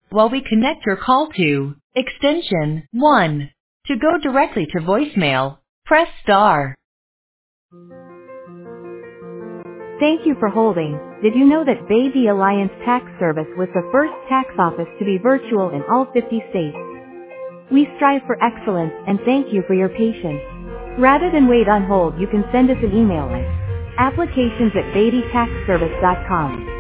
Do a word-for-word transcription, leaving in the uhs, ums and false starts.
while we connect your call to extension one. To go directly to voicemail, press star. Thank you for holding. Did you know that Baby Alliance Tax Service was the first tax office to be virtual in all fifty states? We strive for excellence and thank you for your patience. Rather than wait on hold, you can send us an email at applications at baby tax service dot com.